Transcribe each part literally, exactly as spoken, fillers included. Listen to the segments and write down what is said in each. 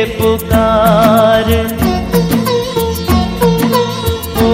पुकार। ओ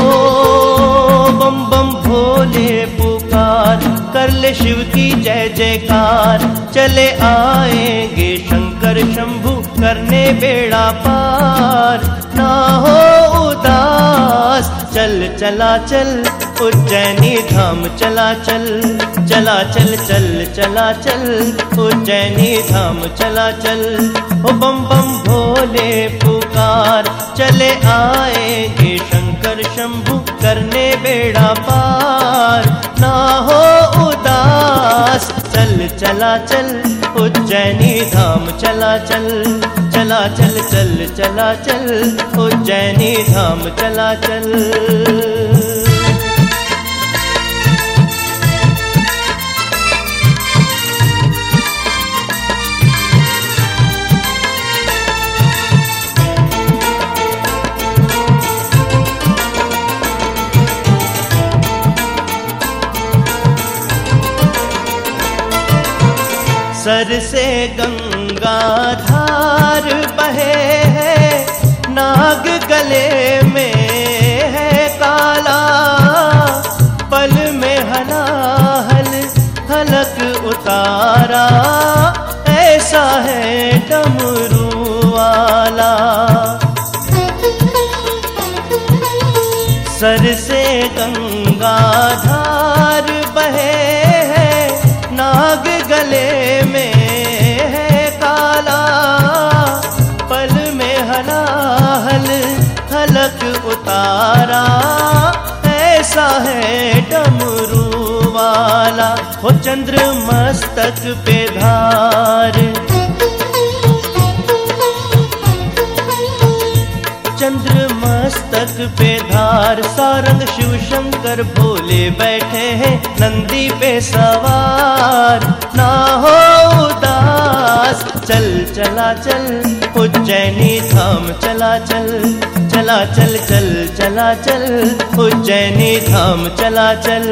बम बम भोले पुकार, कर ले शिव की जय जयकार। चले आएंगे शंकर शंभु करने बेड़ा पार। ना हो उदास चल चला चल उज्जैनी धाम चला चल। चला चल चल चला चल उज्जैनी धाम चला चल। ओ बम बम भोले पुकार, चले आएंगे शंकर शंभु करने बेड़ा पार। ना हो उदास चल चला चल उज्जैनी धाम चला चल। चला चल चल चला चल उज्जैनी धाम चला चल। सर से गंगा धार बहे है, नाग गले में है काला। पल में हलाहल हलक उतारा, ऐसा है डमरू वाला। सर से गंगा धार बहे है, नाग गले में है काला। पल में हलाहल हलक उतारा, ऐसा है डमरू वाला। हो चंद्र मस्तक पे धार, चंद्र मस्तक पे धार। सारंग शिव शंकर भोले बैठे हैं नंदी पे सवार। ना हो उदास चल चला चल उज्जैनी धाम चला चल। चला चल चल चला चल उज्जैनी धाम चला चल।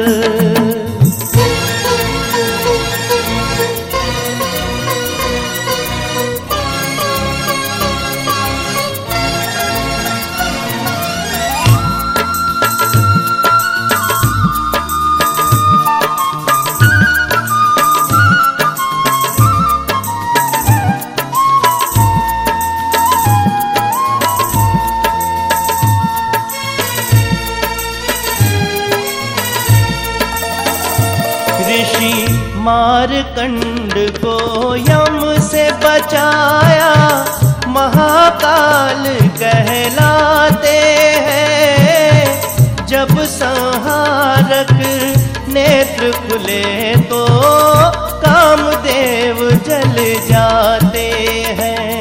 ऋषि मारकंड को यम से बचाया, महाकाल कहलाते हैं। जब संहारक नेत्र खुले तो कामदेव जल जाते हैं।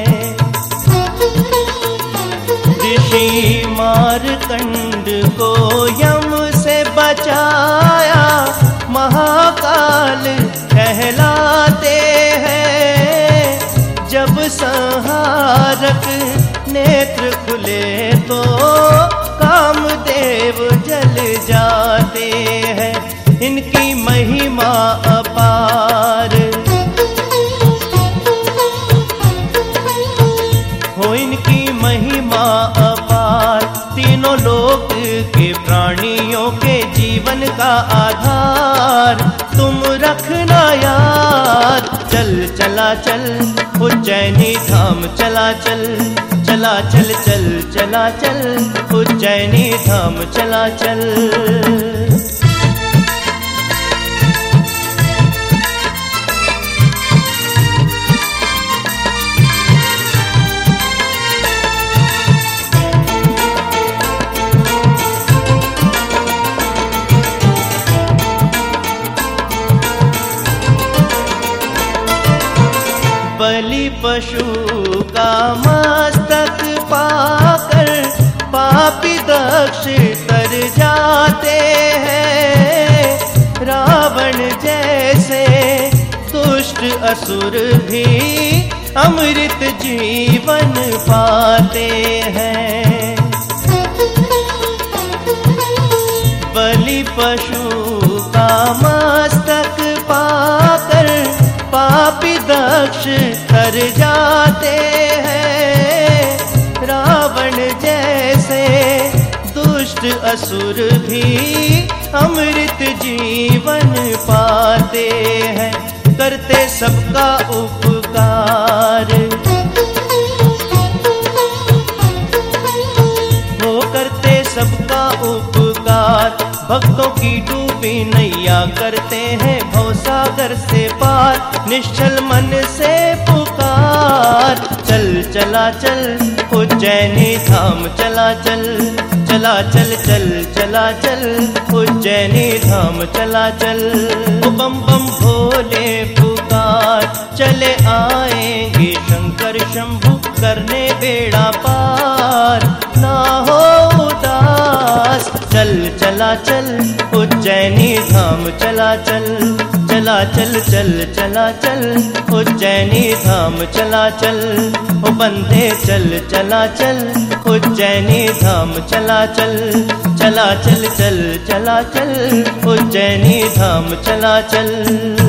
ऋषि मारकंड को यम से बचाया, महाकाल कहलाते हैं। जब संहारक नेत्र खुले तो कामदेव जल जाते हैं। इनकी महिमा अपार हो, इनकी महिमा अपार। तीनों लोक के प्राणियों के जीवन का आधार तुम रखना याद। चल चला चल उज्जैनी धाम चला चल। चला चल चल चला चल उज्जैनी धाम चला चल। बलि पशु का मस्तक पाकर पापी दक्ष तर जाते हैं। रावण जैसे दुष्ट असुर भी अमृत जीवन पाते हैं। बलि पशु का मस्तक पाकर पापी दक्ष तर जाते हैं। असुर भी अमृत जीवन पाते हैं, करते सबका उपकार। वो करते सबका उपकार, भक्तों की डूबी नैया करते हैं भवसागर से पार। निश्चल मन से पुकार, चल चला चल उज्जैनी धाम चला चल, चला चल चल चला चल उज्जैनी धाम चला चल। ओ बम बम भोले पुकार, चले आएंगे शंकर शंभु करने बेड़ा पार। ना हो उदास, चल चला चल उज्जैनी धाम चला चल, चला चल चल चला चल उज्जैनी धाम चला चल। ओ बंदे चल चला चल उज्जैनी धाम चला चल, चला चल चल चला चल उज्जैनी धाम चला चल।